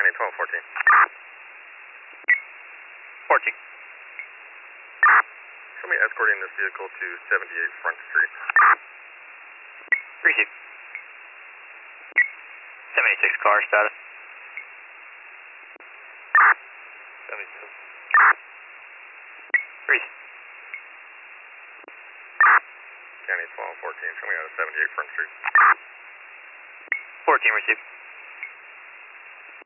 County 1214. 14. Show me escorting this vehicle to 78 Front Street. Receive. 76 car status. 72. Receive. County 1214. Show me out of 78 Front Street. 14 receive.